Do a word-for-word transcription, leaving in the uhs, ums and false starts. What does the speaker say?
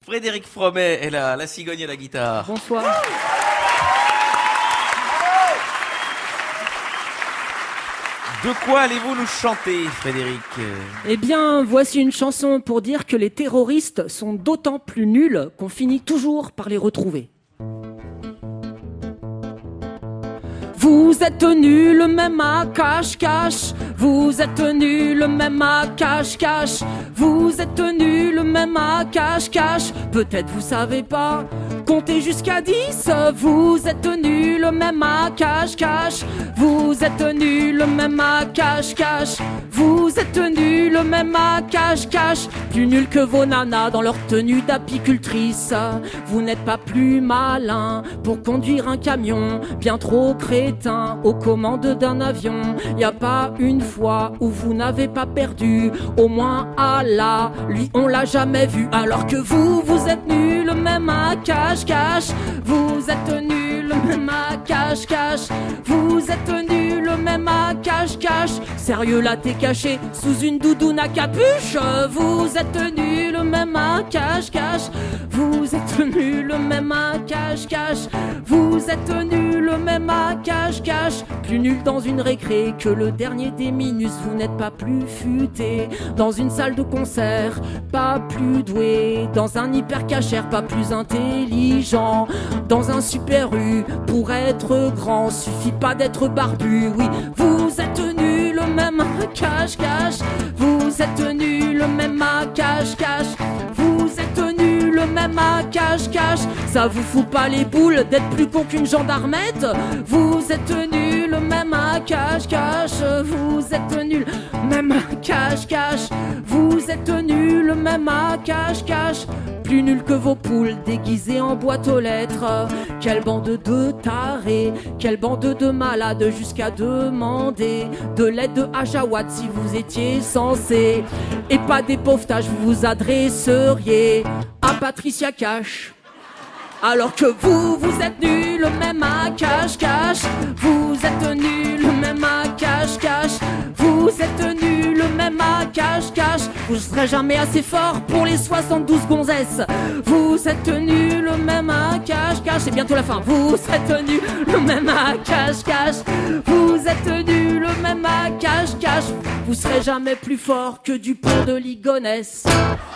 Frédéric Fromet est là, la cigogne à la guitare. Bonsoir. De quoi allez-vous nous chanter, Frédéric ? Eh bien, voici une chanson pour dire que les terroristes sont d'autant plus nuls qu'on finit toujours par les retrouver. Vous êtes nuls même à cache-cache. Vous êtes nuls même à cache-cache. Vous êtes nuls même à cache-cache. Peut-être vous savez pas compter jusqu'à dix. Vous êtes nuls même à cache-cache. Vous êtes nuls même à cache-cache. Vous êtes nuls même à cache-cache. Plus nuls que vos nanas dans leur tenue d'apicultrice. Vous n'êtes pas plus malin pour conduire un camion. Bien trop crétin aux commandes d'un avion. Y a pas une fois où vous n'avez pas perdu. Au moins Allah, lui on l'a jamais vu. Alors que vous, vous êtes nuls même à cache-cache. Vous êtes nuls même à cache-cache. Vous êtes nuls même à cache-cache. Sérieux là t'es caché sous une doudoune à capuche. Vous êtes nuls même à cache-cache. Vous êtes nuls même à cache-cache. Vous êtes nuls même à cache-cache. Plus nul dans une récré que le dernier des minus. Vous n'êtes pas plus futé dans une salle de concert, pas plus doué dans un hyper cachère, pas plus intelligent dans un super U. Pour être grand, suffit pas d'être barbu. Oui, vous êtes nuls même à cache-cache. Vous êtes nuls même à cache-cache. Vous êtes nuls même à cache-cache. Ça vous fout pas les boules d'être plus con qu'une gendarmette. Vous êtes nuls même à cache-cache. Vous êtes nuls même à cache-cache. Vous êtes nuls même à cache-cache. Plus nuls que vos poules déguisées en boîte aux lettres. Quelle bande de tarés, quelle bande de malades, jusqu'à demander de l'aide à Jawad si vous étiez censé. Et pas des pauvetages, vous vous adresseriez à Patricia Cash. Alors que vous, vous êtes nuls même à cache-cache. Vous êtes nuls même à cache-cache. Vous êtes nuls même à cache-cache. Vous serez jamais assez fort pour les soixante-douze gonzesses. Vous êtes nuls même à cache-cache. C'est bientôt la fin. Vous êtes nuls même à cache-cache. Vous êtes nuls même à cache-cache. Vous serez jamais plus fort que Dupont de Ligonnès.